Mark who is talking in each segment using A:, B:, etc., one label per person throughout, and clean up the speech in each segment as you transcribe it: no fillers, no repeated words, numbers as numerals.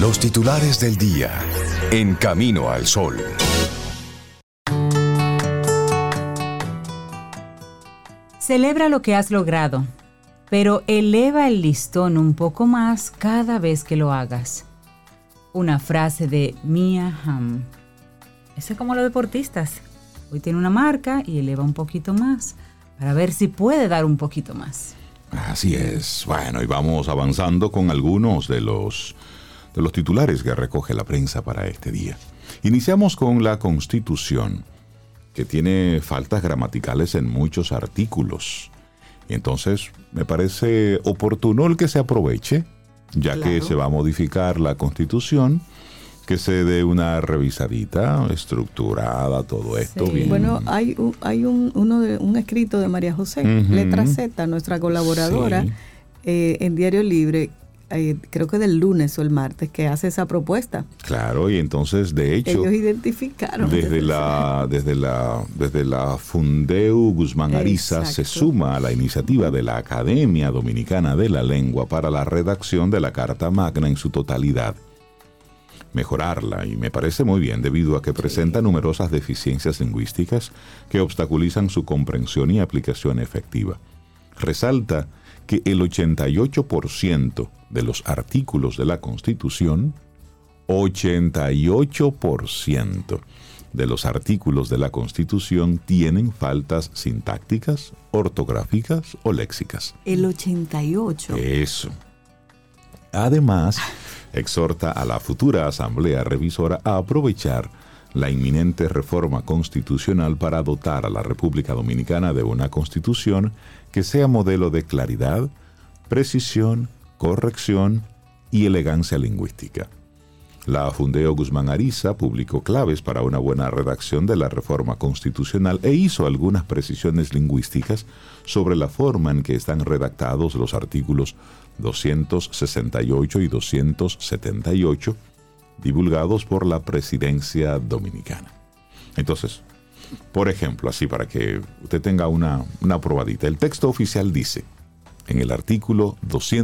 A: Los titulares del día en Camino al Sol.
B: Celebra lo que has logrado, pero eleva el listón un poco más cada vez que lo hagas. Una frase de Mia Hamm. Eso es como los deportistas. Hoy tiene una marca y eleva un poquito más para ver si puede dar un poquito más.
C: Así es. Bueno, y vamos avanzando con algunos de los titulares que recoge la prensa para este día. Iniciamos con la Constitución, que tiene faltas gramaticales en muchos artículos. Y entonces me parece oportuno el que se aproveche, ya que se va a modificar la Constitución, que se dé una revisadita, estructurada, todo esto bien.
D: Bueno, hay un escrito de María José, Letra Z, nuestra colaboradora, en Diario Libre, creo que del lunes o el martes, que hace esa propuesta.
C: Claro, y entonces, de hecho,
D: ellos identificaron.
C: Desde la Fundeu Guzmán Ariza se suma a la iniciativa de la Academia Dominicana de la Lengua para la redacción de la Carta Magna en su totalidad. Mejorarla, y me parece muy bien, debido a que presenta numerosas deficiencias lingüísticas que obstaculizan su comprensión y aplicación efectiva. Resalta que el 88% de los artículos de la Constitución, 88% de los artículos de la Constitución tienen faltas sintácticas, ortográficas o léxicas.
D: El 88%.
C: Eso. Además, exhorta a la futura Asamblea Revisora a aprovechar la inminente reforma constitucional para dotar a la República Dominicana de una constitución que sea modelo de claridad, precisión, corrección y elegancia lingüística. La Fundeo Guzmán Ariza publicó claves para una buena redacción de la reforma constitucional e hizo algunas precisiones lingüísticas sobre la forma en que están redactados los artículos 268 y 278, divulgados por la Presidencia Dominicana. Entonces, por ejemplo, así para que usted tenga una probadita, el texto oficial dice, en el artículo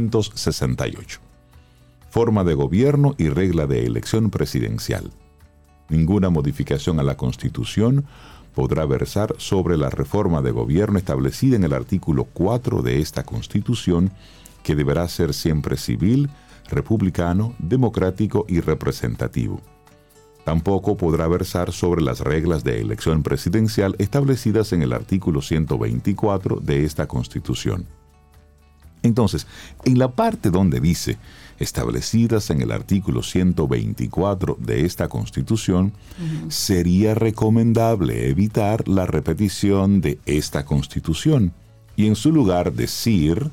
C: 268, forma de gobierno y regla de elección presidencial. Ninguna modificación a la Constitución podrá versar sobre la reforma de gobierno establecida en el artículo 4 de esta Constitución, que deberá ser siempre civil, republicano, democrático y representativo. Tampoco podrá versar sobre las reglas de elección presidencial establecidas en el artículo 124 de esta Constitución. Entonces, en la parte donde dice establecidas en el artículo 124 de esta Constitución, sería recomendable evitar la repetición de esta Constitución y en su lugar decir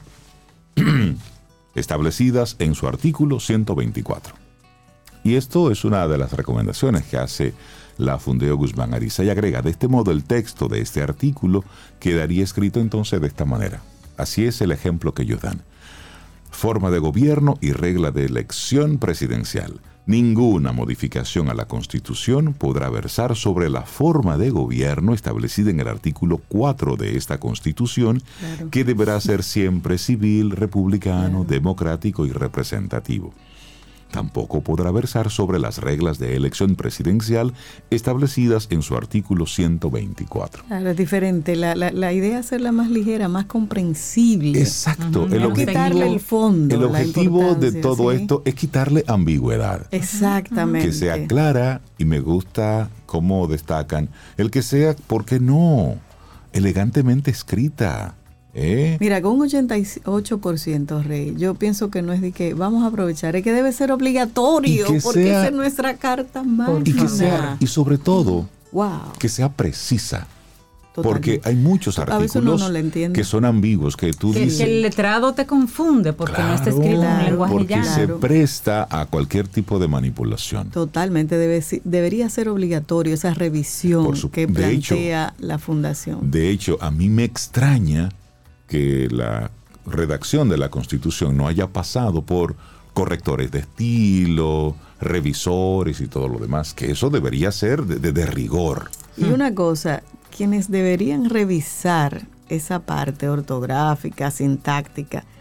C: establecidas en su artículo 124. Y esto es una de las recomendaciones que hace la Fundeo Guzmán Ariza y agrega, de este modo el texto de este artículo quedaría escrito entonces de esta manera. Así es el ejemplo que ellos dan. Forma de gobierno y regla de elección presidencial. Ninguna modificación a la Constitución podrá versar sobre la forma de gobierno establecida en el artículo 4 de esta Constitución, que deberá ser siempre civil, republicano, democrático y representativo. Tampoco podrá versar sobre las reglas de elección presidencial establecidas en su artículo 124.
D: Claro, es diferente. La idea es hacerla más ligera, más comprensible.
C: Exacto.
D: No quitarle el fondo.
C: El objetivo de todo esto es quitarle ambigüedad.
D: Exactamente.
C: Que sea clara, y me gusta cómo destacan, el que sea, ¿por qué no?, elegantemente escrita.
D: Mira, con un 88%, Rey, yo pienso que no es de que vamos a aprovechar, es que debe ser obligatorio, porque esa es nuestra carta magna.
C: Y sobre todo, que sea precisa. Totalmente. Porque hay muchos artículos que son ambiguos, que tú dices...
B: Que el letrado te confunde porque no está escrito en un lenguaje
C: porque
B: llano.
C: Se presta a cualquier tipo de manipulación.
D: Totalmente, debería ser obligatorio esa revisión que plantea la Fundación.
C: De hecho, a mí me extraña que la redacción de la Constitución no haya pasado por correctores de estilo, revisores y todo lo demás, que eso debería ser de rigor.
D: Y una cosa, quienes deberían revisar esa parte ortográfica, sintáctica,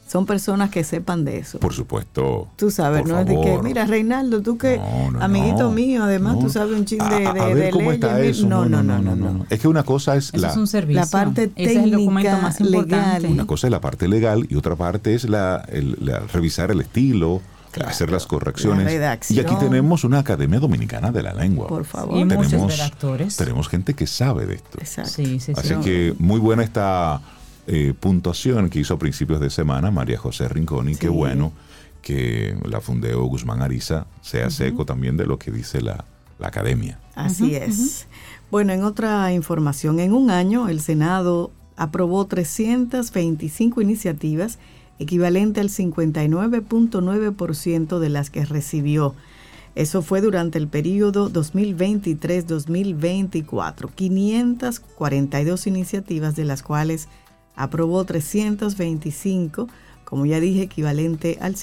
D: son personas que sepan de eso.
C: Por supuesto.
D: Tú sabes,
C: por
D: no
C: favor.
D: es de que, mira, Reinaldo, tú que, amiguito mío, además tú sabes un chin de
C: ver cómo
D: leyes.
C: está eso.
D: No.
C: Es que una cosa es
B: eso es un servicio.
D: La parte técnica,
B: ese es el documento más importante.
D: legal.
C: Una cosa es la parte legal y otra parte es revisar el estilo, claro, hacer las correcciones.
D: La redacción.
C: Y aquí tenemos una Academia Dominicana de la Lengua.
D: Por favor.
B: Y muchos redactores.
C: Tenemos gente que sabe de esto.
D: Exacto.
B: Sí.
C: Así que muy buena esta puntuación que hizo a principios de semana María José Rincón, y qué bueno que la Fundeo Guzmán Ariza se hace eco también de lo que dice la Academia.
D: Así es. Bueno, en otra información, en un año el Senado aprobó 325 iniciativas, equivalente al 59.9% de las que recibió. Eso fue durante el periodo 2023-2024. 542 iniciativas, de las cuales aprobó 325, como ya dije, equivalente al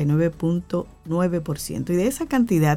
D: 59.9%. Y de esa cantidad,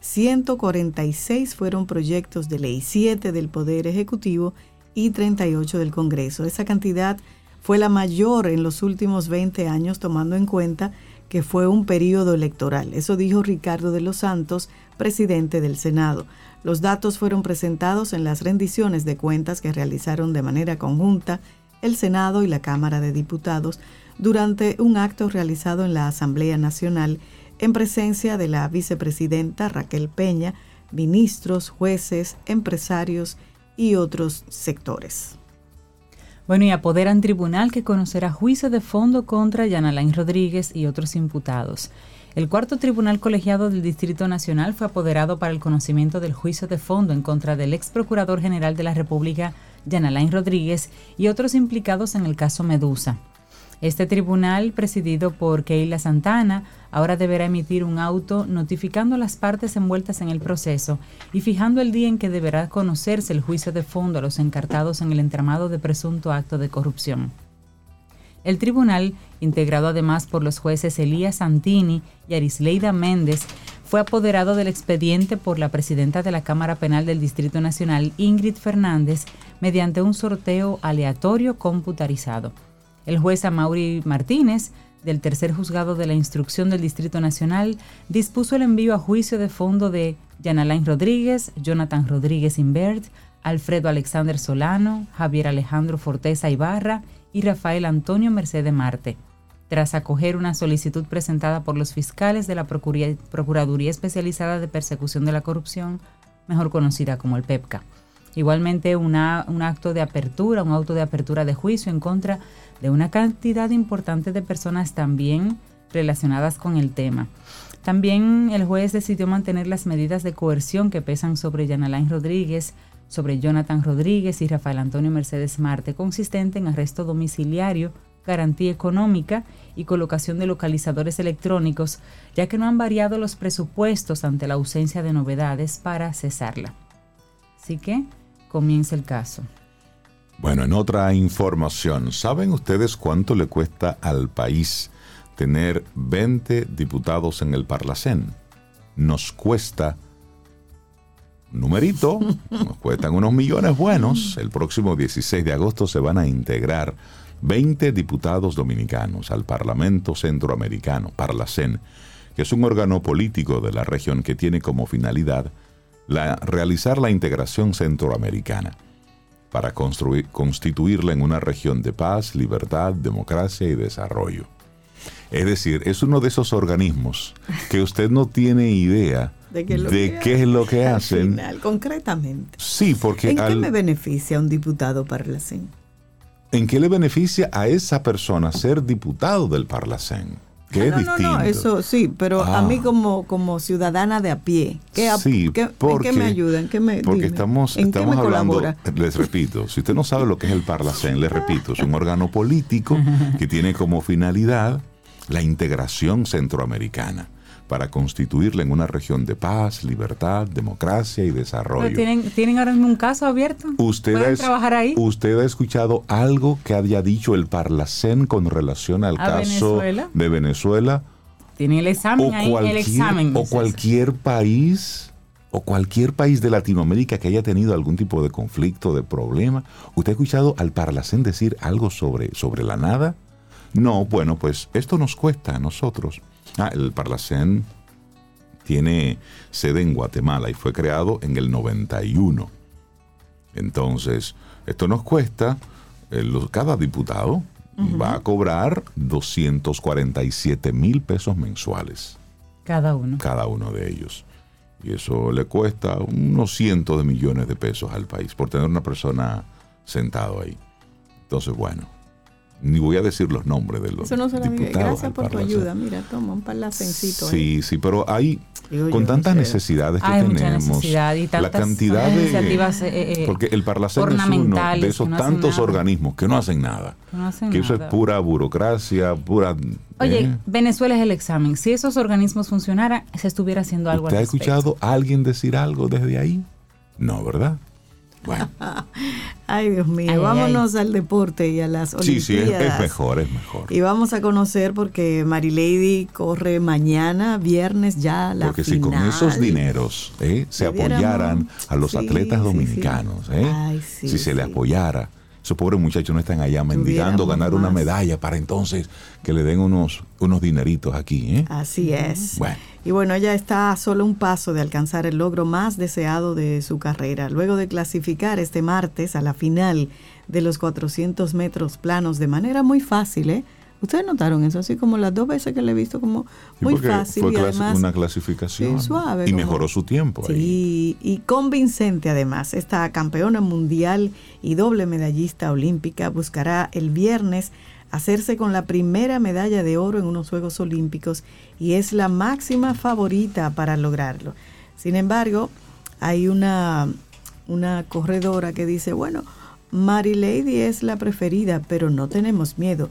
D: 146 fueron proyectos de ley, 7 del Poder Ejecutivo y 38 del Congreso. Esa cantidad fue la mayor en los últimos 20 años, tomando en cuenta que fue un periodo electoral. Eso dijo Ricardo de los Santos, presidente del Senado. Los datos fueron presentados en las rendiciones de cuentas que realizaron de manera conjunta el Senado y la Cámara de Diputados durante un acto realizado en la Asamblea Nacional en presencia de la vicepresidenta Raquel Peña, ministros, jueces, empresarios y otros sectores.
B: Bueno, y apoderan tribunal que conocerá juicio de fondo contra Yanalain Rodríguez y otros imputados. El cuarto tribunal colegiado del Distrito Nacional fue apoderado para el conocimiento del juicio de fondo en contra del ex procurador general de la República, Yanalain Rodríguez, y otros implicados en el caso Medusa. Este tribunal, presidido por Keila Santana, ahora deberá emitir un auto notificando a las partes envueltas en el proceso y fijando el día en que deberá conocerse el juicio de fondo a los encartados en el entramado de presunto acto de corrupción. El tribunal, integrado además por los jueces Elías Santini y Arisleida Méndez, fue apoderado del expediente por la presidenta de la Cámara Penal del Distrito Nacional, Ingrid Fernández, mediante un sorteo aleatorio computarizado. El juez Amaury Martínez, del tercer juzgado de la instrucción del Distrito Nacional, dispuso el envío a juicio de fondo de Yanalain Rodríguez, Jonathan Rodríguez Imbert, Alfredo Alexander Solano, Javier Alejandro Forteza Ibarra y Rafael Antonio Mercedes Marte, tras acoger una solicitud presentada por los fiscales de la Procuraduría Especializada de Persecución de la Corrupción, mejor conocida como el PEPCA. Igualmente, un auto de apertura de juicio en contra de una cantidad importante de personas también relacionadas con el tema. También el juez decidió mantener las medidas de coerción que pesan sobre Yanalain Rodríguez, sobre Jonathan Rodríguez y Rafael Antonio Mercedes Marte, consistente en arresto domiciliario, garantía económica y colocación de localizadores electrónicos, ya que no han variado los presupuestos ante la ausencia de novedades para cesarla. Así que comienza el caso.
C: Bueno, en otra información, ¿saben ustedes cuánto le cuesta al país tener 20 diputados en el Parlacén? Nos cuesta numerito, nos cuestan unos millones buenos. El próximo 16 de agosto se van a integrar 20 diputados dominicanos al Parlamento Centroamericano, Parlacén, que es un órgano político de la región que tiene como finalidad realizar la integración centroamericana para constituirla en una región de paz, libertad, democracia y desarrollo. Es decir, es uno de esos organismos que usted no tiene idea de qué es lo que hacen.
D: Final, concretamente.
C: Sí, porque
D: ¿En qué me beneficia un diputado Parlacén?
C: ¿En qué le beneficia a esa persona ser diputado del Parlacén? Que es distinto.
D: No, eso sí, pero a mí como ciudadana de a pie, ¿en qué me ayuda?
C: Porque estamos hablando,
D: colabora?
C: Les repito, si usted no sabe lo que es el Parlacén, les repito, es un órgano político que tiene como finalidad la integración centroamericana para constituirla en una región de paz, libertad, democracia y desarrollo.
B: ¿Tienen ahora mismo un caso abierto? ¿Pueden trabajar ahí?
C: ¿Usted ha escuchado algo que haya dicho el Parlacén con relación al caso de Venezuela?
B: Tienen el examen ahí, el examen.
C: O cualquier país de Latinoamérica que haya tenido algún tipo de conflicto, de problema. ¿Usted ha escuchado al Parlacén decir algo sobre la nada? No, bueno, pues esto nos cuesta a nosotros. El Parlacén tiene sede en Guatemala y fue creado en el 91. Entonces, esto nos cuesta, cada diputado va a cobrar 247,000 pesos mensuales.
B: Cada uno.
C: Cada uno de ellos. Y eso le cuesta unos cientos de millones de pesos al país por tener una persona sentado ahí. Entonces, bueno, ni voy a decir los nombres de los
D: eso no se lo
C: diputados.
D: Gracias por tu ayuda. Mira, toma un parlacencito.
C: Sí, pero hay, con tantas necesidades que tenemos,
B: mucha necesidad y tantas
C: la cantidad de
B: iniciativas
C: porque el Parlacén es uno de esos tantos organismos que no hacen nada. Eso es pura burocracia, pura...
B: Oye, Venezuela es el examen. Si esos organismos funcionaran, se estuviera haciendo algo al respecto.
C: ¿Usted ha escuchado a alguien decir algo desde ahí? No, ¿verdad? Bueno.
D: Ay, Dios mío, vámonos al deporte y a las Olimpiadas.
C: Sí, es mejor.
D: Y vamos a conocer porque Marilady corre mañana, viernes ya la
C: porque
D: final.
C: Porque si con esos dineros se apoyaran a los atletas dominicanos, si se le apoyara, esos pobres muchachos no están allá mendigando ganar una medalla para entonces que le den unos dineritos aquí.
D: Así es.
C: Bueno.
D: Y bueno, ella está a solo un paso de alcanzar el logro más deseado de su carrera. Luego de clasificar este martes a la final de los 400 metros planos de manera muy fácil, ¿Ustedes notaron eso? Así como las 2 veces que le he visto como muy fácil.
C: Fue
D: y además
C: una clasificación
D: suave.
C: Y mejoró su tiempo.
D: Sí, y convincente además. Esta campeona mundial y doble medallista olímpica buscará el viernes hacerse con la primera medalla de oro en unos Juegos Olímpicos y es la máxima favorita para lograrlo. Sin embargo, hay una corredora que dice, bueno, Marilady es la preferida, pero no tenemos miedo.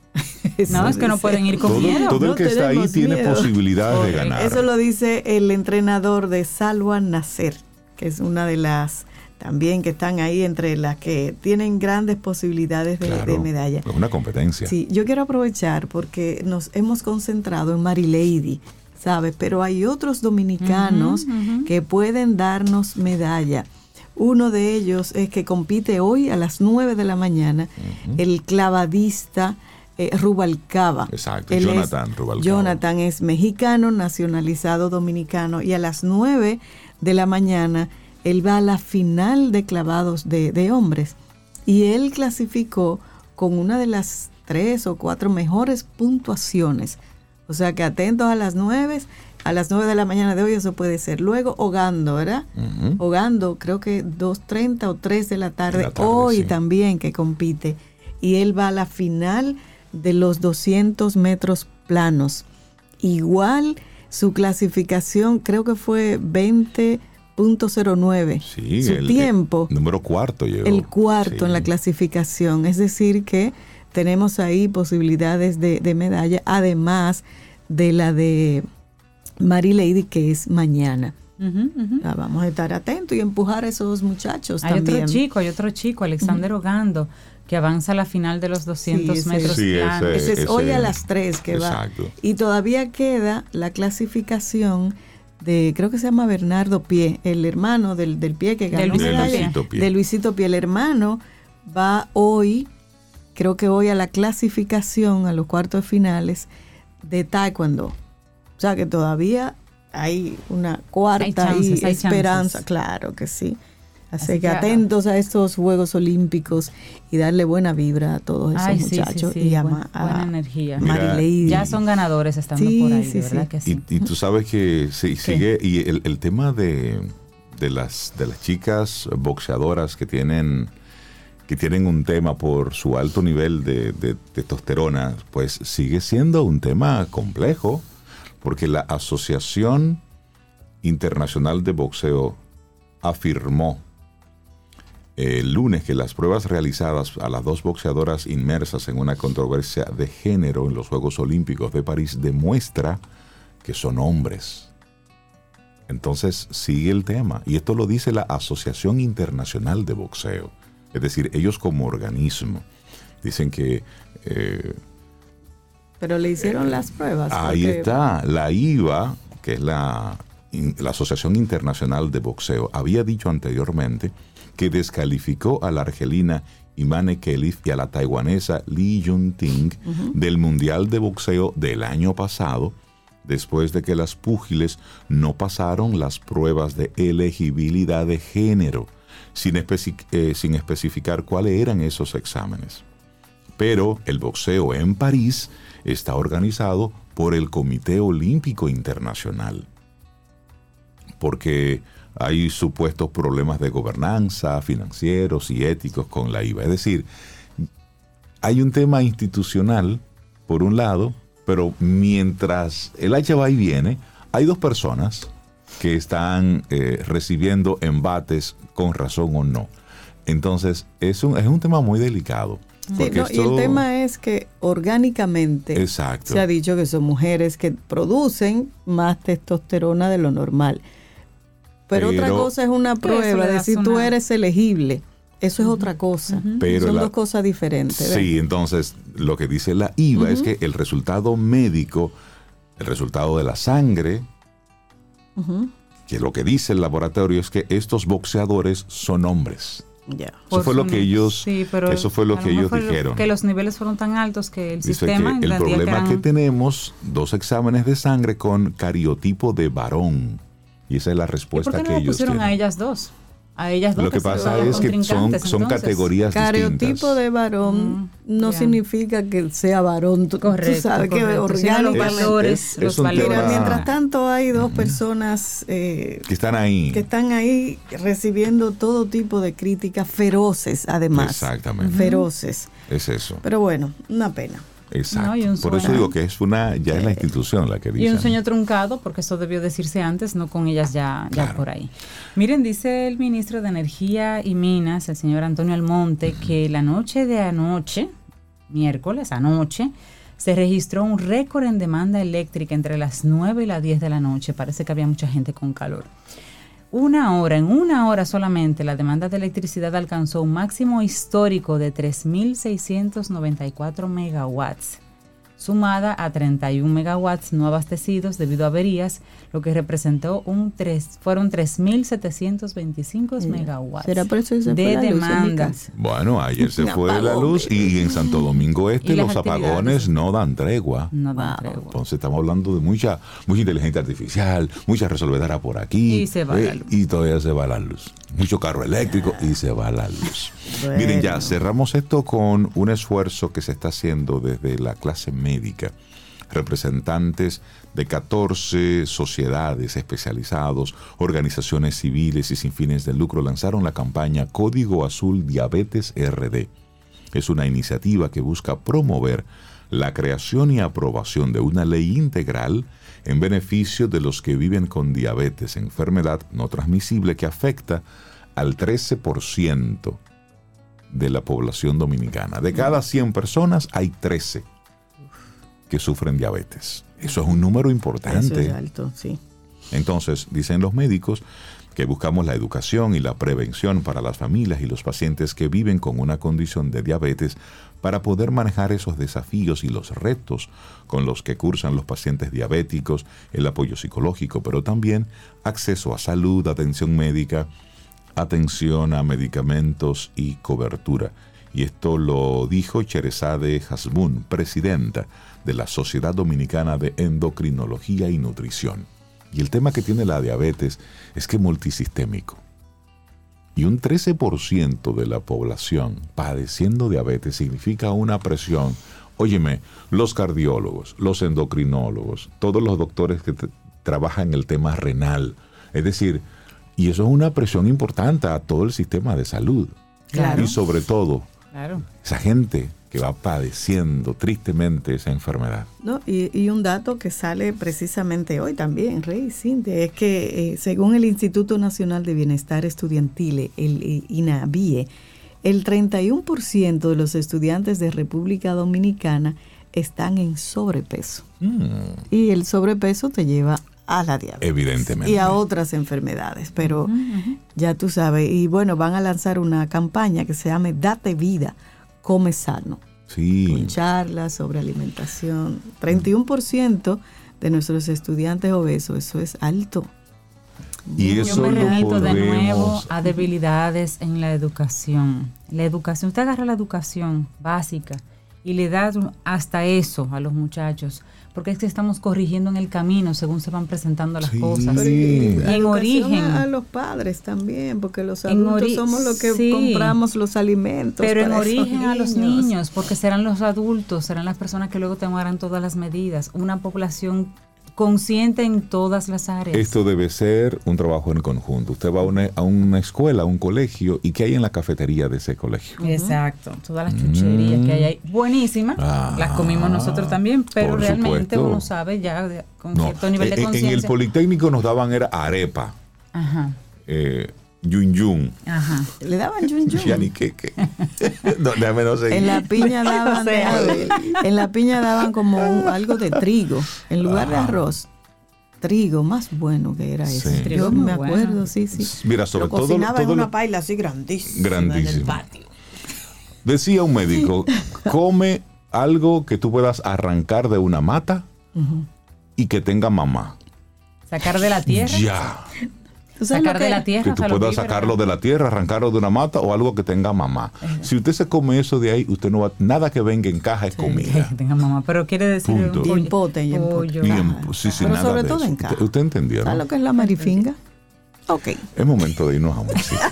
B: No, es que no pueden ir con miedo.
C: Todo el que está ahí tiene posibilidades de ganar.
D: Eso lo dice el entrenador de Salwa Nasser, que es una de las también que están ahí entre las que tienen grandes posibilidades de medalla.
C: Es una competencia.
D: Sí, yo quiero aprovechar porque nos hemos concentrado en Marilady, ¿sabes? Pero hay otros dominicanos que pueden darnos medalla. Uno de ellos es que compite hoy a las 9 de la mañana, el clavadista Rubalcaba.
C: Exacto, Jonathan Rubalcaba.
D: Jonathan es mexicano, nacionalizado dominicano, y a las 9 de la mañana él va a la final de clavados de hombres. Y él clasificó con una de las 3 o 4 mejores puntuaciones. O sea que atentos a las 9 de la mañana de hoy, eso puede ser. Luego Hogando, ¿verdad? Hogando, creo que 2:30 o 3 de la tarde hoy sí. También que compite. Y él va a la final de los 200 metros planos. Igual su clasificación creo que fue 20.09.
C: Sí,
D: su tiempo.
C: Número cuarto llegó.
D: El cuarto en la clasificación. Es decir que tenemos ahí posibilidades de medalla, además de la de Marilady, que es mañana. Vamos a estar atentos y empujar a esos muchachos también.
B: Hay otro chico, Alexander Hogando, que avanza a la final de los 200 metros planos.
D: Ese es hoy a las 3 que
C: exacto.
D: Va. Y todavía queda la clasificación de, creo que se llama Bernardo Pie, el hermano del Pie que ganó. De Luisito Pie. El hermano va hoy, creo que hoy a la clasificación, a los cuartos de finales de Taekwondo. O sea que todavía hay una cuarta esperanza. Claro que sí. Así que atentos a estos Juegos Olímpicos y darle buena vibra a todos esos muchachos.
B: Sí.
D: Y
B: buena energía.
D: Marilady.
B: Ya son ganadores estando por ahí, de verdad que sí.
C: Y tú sabes que sigue, y el tema de las chicas boxeadoras que tienen un tema por su alto nivel de testosterona, pues sigue siendo un tema complejo, porque la Asociación Internacional de Boxeo afirmó el lunes que las pruebas realizadas a las 2 boxeadoras inmersas en una controversia de género en los Juegos Olímpicos de París demuestra que son hombres. Entonces sigue el tema, y esto lo dice la Asociación Internacional de Boxeo, es decir, ellos como organismo dicen que
D: pero le hicieron las pruebas.
C: Ahí está, la IVA, que es la Asociación Internacional de Boxeo, había dicho anteriormente que descalificó a la argelina Imane Khelif y a la taiwanesa Lee Jun-ting del Mundial de Boxeo del año pasado, después de que las púgiles no pasaron las pruebas de elegibilidad de género, sin especificar cuáles eran esos exámenes. Pero el boxeo en París está organizado por el Comité Olímpico Internacional, porque hay supuestos problemas de gobernanza, financieros y éticos con la IVA. Es decir, hay un tema institucional, por un lado, pero mientras el hacha va y viene, hay dos personas que están recibiendo embates con razón o no. Entonces, es un tema muy delicado.
D: Sí, no, y el tema es que orgánicamente se ha dicho que son mujeres que producen más testosterona de lo normal. Pero otra cosa es una prueba de si tú eres elegible. Eso es otra cosa. Pero son dos cosas diferentes.
C: Sí, entonces lo que dice la IVA es que el resultado médico, el resultado de la sangre, que lo que dice el laboratorio es que estos boxeadores son hombres. Eso fue lo que ellos, dijeron.
B: Que los niveles fueron tan altos que el
C: dice
B: sistema...
C: que el problema que tenemos, 2 exámenes de sangre con cariotipo de varón. Y esa es la respuesta que ellos tienen. ¿Por qué no pusieron
B: a ellas dos? A ellas dos.
C: Lo que pasa es que son categorías
D: cariotipo
C: distintas.
D: Cariotipo de varón no significa que sea varón.
B: Correcto.
D: Tú sabes que orgánicamente
B: los valores.
D: Mientras tanto hay dos personas que están ahí recibiendo todo tipo de críticas feroces, además.
C: Exactamente.
D: Feroces.
C: Es eso.
D: Pero bueno, una pena.
C: Exacto. No, por eso digo que es la institución la que dice.
B: Y un sueño truncado, porque eso debió decirse antes, no con ellas ya por ahí. Miren, dice el ministro de Energía y Minas, el señor Antonio Almonte, que la noche de anoche, miércoles anoche, se registró un récord en demanda eléctrica entre las 9 y las 10 de la noche. Parece que había mucha gente con calor. En una hora solamente, la demanda de electricidad alcanzó un máximo histórico de 3.694 megawatts, sumada a 31 megawatts no abastecidos debido a averías, lo que representó fueron 3.725 megawatts de demanda.
C: Bueno, ayer se fue la luz y en Santo Domingo los apagones no dan tregua. Entonces estamos hablando de mucha inteligencia artificial, mucha resolvedera por aquí.
B: Y se va la luz.
C: Y todavía se va la luz. Mucho carro eléctrico y se va la luz. Bueno. Miren, ya cerramos esto con un esfuerzo que se está haciendo desde la clase médica. Representantes de 14 sociedades especializadas, organizaciones civiles y sin fines de lucro lanzaron la campaña Código Azul Diabetes RD. Es una iniciativa que busca promover la creación y aprobación de una ley integral en beneficio de los que viven con diabetes, enfermedad no transmisible que afecta al 13% de la población dominicana. De cada 100 personas hay 13 que sufren diabetes. Eso es un número importante.
D: Eso es alto, sí.
C: Entonces, dicen los médicos que buscamos la educación y la prevención para las familias y los pacientes que viven con una condición de diabetes para poder manejar esos desafíos y los retos con los que cursan los pacientes diabéticos, el apoyo psicológico, pero también acceso a salud, atención médica, atención a medicamentos y cobertura. Y esto lo dijo Cherezade Hasbun, presidenta de la Sociedad Dominicana de Endocrinología y Nutrición. Y el tema que tiene la diabetes es que es multisistémico. Y un 13% de la población padeciendo diabetes significa una presión. Óyeme, los cardiólogos, los endocrinólogos, todos los doctores que trabajan en el tema renal. Es decir, y eso es una presión importante a todo el sistema de salud.
B: Claro.
C: Y sobre todo, esa gente que va padeciendo tristemente esa enfermedad.
D: No, y un dato que sale precisamente hoy también, Rey Cintia, es que según el Instituto Nacional de Bienestar Estudiantil, el INABIE, el 31% de los estudiantes de República Dominicana están en sobrepeso. Y el sobrepeso te lleva a la diabetes.
C: Evidentemente.
D: Y a otras enfermedades, pero ya tú sabes. Y bueno, van a lanzar una campaña que se llama Date Vida, Come Sano.
C: Sí.
D: Con charlas sobre alimentación. 31% de nuestros estudiantes obesos, eso es alto.
C: Y
B: Yo
C: eso
B: me
C: lo
B: remito de nuevo
C: podemos...
B: a debilidades en la educación. La educación, usted agarra la educación básica y le da hasta eso a los muchachos, porque es que estamos corrigiendo en el camino según se van presentando las cosas.
D: Pero
B: En origen.
D: A los padres también, porque los adultos somos los que compramos los alimentos.
B: Pero en
D: para
B: origen
D: esos
B: a los niños, porque serán los adultos, serán las personas que luego tomarán todas las medidas. Una población consciente en todas las áreas.
C: Esto debe ser un trabajo en conjunto. Usted va a una escuela, a un colegio, ¿y qué hay en la cafetería de ese colegio?
B: Exacto, todas las chucherías que hay ahí, buenísimas, las comimos nosotros también, pero realmente uno sabe ya con cierto nivel de conciencia.
C: En el Politécnico nos daban era arepa, yun yun.
B: Ajá.
D: Le daban yun yun.
C: Ya ni queque. No, déjame no seguir.
D: En la piña daban, en la piña daban como algo de trigo, en lugar de arroz. Trigo, más bueno que era eso.
C: Sí.
D: Yo me acuerdo,
B: bueno.
D: sí.
C: Mira, sobre
D: lo cocinaba
C: todo
D: en una paila así grandísima en el patio.
C: Decía un médico, come algo que tú puedas arrancar de una mata y que tenga mamá.
B: Sacar de la tierra.
C: Ya.
B: Sacar de la tierra.
C: Que tú puedas sacarlo de la tierra, arrancarlo de una mata o algo que tenga mamá. Si usted se come eso de ahí, usted no va, nada que venga en caja es comida.
B: Que tenga mamá, pero quiere decir
C: Punto.
D: Y en pote.
C: Sí,
D: Pero
C: nada
D: sobre
C: de
D: todo
C: eso.
D: en caja.
C: ¿Usted entendió?
D: ¿Sabes lo que es la marifinga? Ok.
C: Es momento de irnos a música.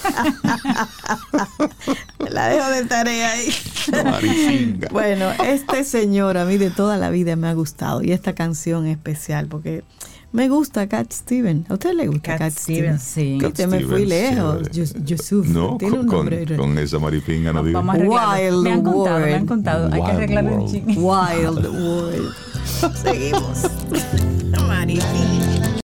D: La dejo de tarea ahí.
C: Marifinga.
D: Bueno, este señor a mí de toda la vida me ha gustado y esta canción especial porque me gusta Cat Stevens. ¿A usted le gusta Cat Stevens?
B: Sí.
C: Cat
D: Te me fui
C: Stevens,
D: lejos. Yusuf.
C: No,
D: Tiene un nombre.
C: con esa marifinga no digo.
B: Vamos a arreglarlo. Me han contado. Hay que
C: Wild
B: arreglarlo un
C: World.
B: chingo.
D: Wild World. Seguimos. Marifinga.